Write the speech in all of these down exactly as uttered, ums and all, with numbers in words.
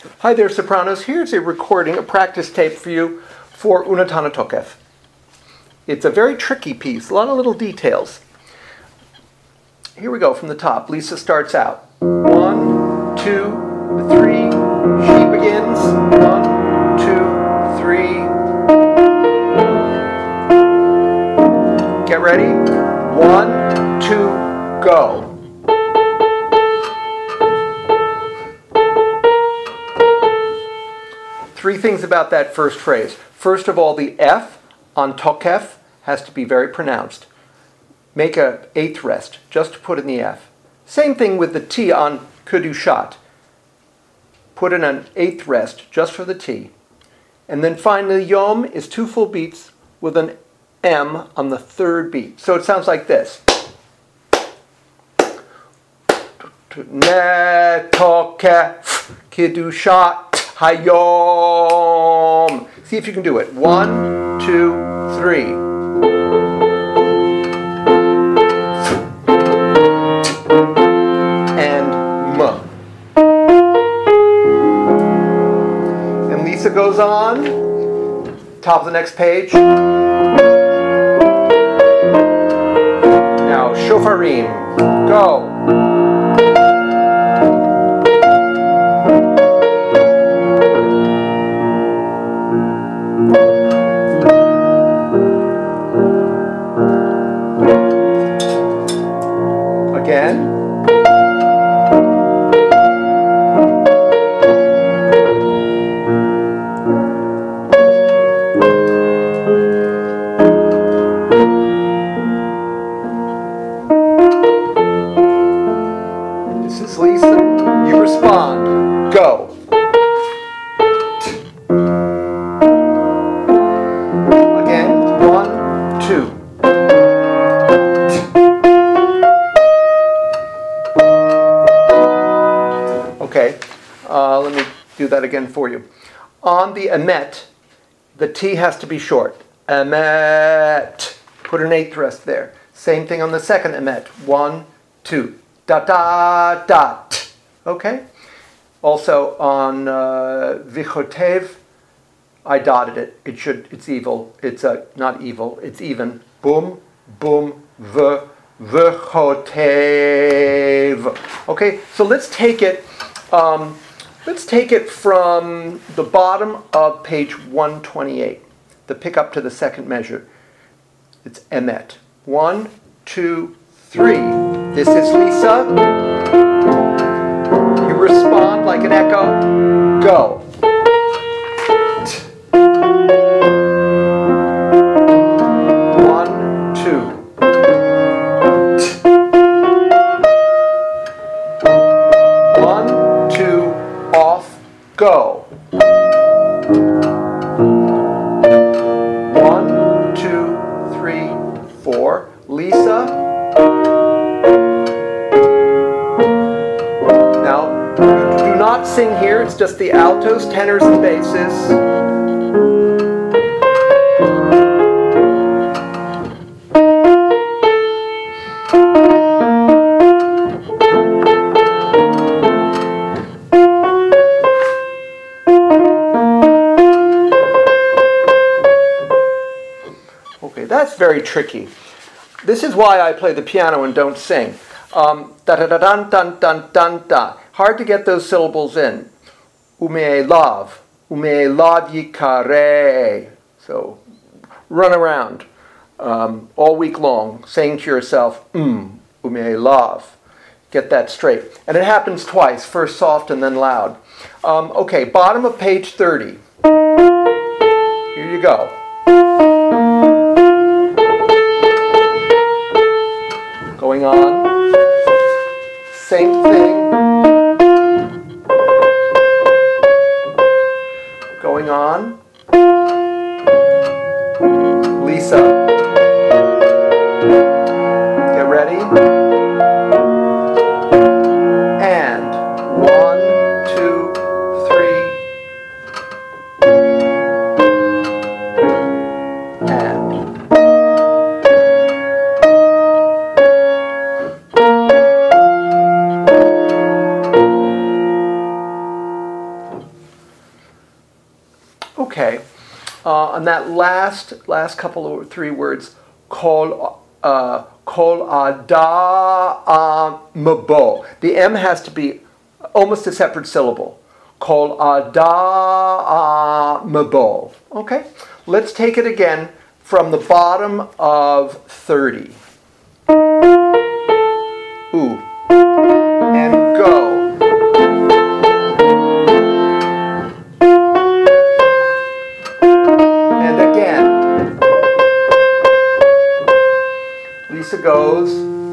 Hi there, sopranos. Here's a recording, a practice tape for you for Unatana Tokef. It's a very tricky piece, a lot of little details. Here we go from the top. Lisa starts out. One, two, three. She begins. One, two, three. Get ready. One, two, go. Three things about that first phrase. First of all, the F on Tokef has to be very pronounced. Make a eighth rest, just to put in the F. Same thing with the T on Kedushat. Put in an eighth rest, just for the T. And then finally, Yom is two full beats with an M on the third beat. So it sounds like this. Ne Tokef Kedushat Hayom. See if you can do it. One, two, three. And M. And Lisa goes on. Top of the next page. Now, shofarim. Go. Again. This is Lisa. You respond. Go. Again. One, two. Okay, uh, let me do that again for you. On the emet, the T has to be short. Emet. Put an eighth rest there. Same thing on the second emet. One, two. Dot, dot, dot. Okay? Also on uh, vichotev, I dotted it. It should. It's evil. It's uh, not evil. It's even. Boom, boom, v, vichotev. Okay, so let's take it. Um, let's take it from the bottom of page one twenty-eight, the pickup to the second measure. It's emet. One, two, three. This is Lisa. You respond like an echo. Go. One, two. Go. One, two, three, four. Lisa. Now, do not sing here. It's just the altos, tenors, and basses. That's very tricky. This is why I play the piano and don't sing. Um, da da da dun dun dun dun da. Hard to get those syllables in. Ume lav, ume lav yikare. So run around um, all week long, saying to yourself, um, ume lav. Get that straight. And it happens twice, first soft and then loud. Um, okay, bottom of page thirty. Here you go. Going on. Same thing. Going on. Lisa. Get ready. And one, two, three. And Okay. Uh, on that last last couple of three words, kol uh, kol adamabo. The M has to be almost a separate syllable. Kol adamabo. Okay. Let's take it again from the bottom of thirty. Ooh. And go. And again. Lisa goes.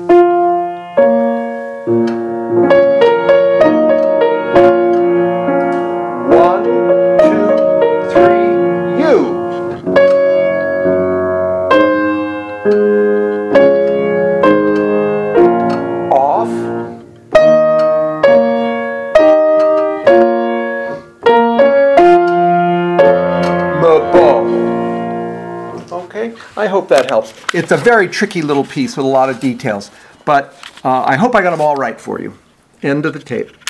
One, two, three, you. Off. Okay, I hope that helps. It's a very tricky little piece with a lot of details, but uh, I hope I got them all right for you. End of the tape.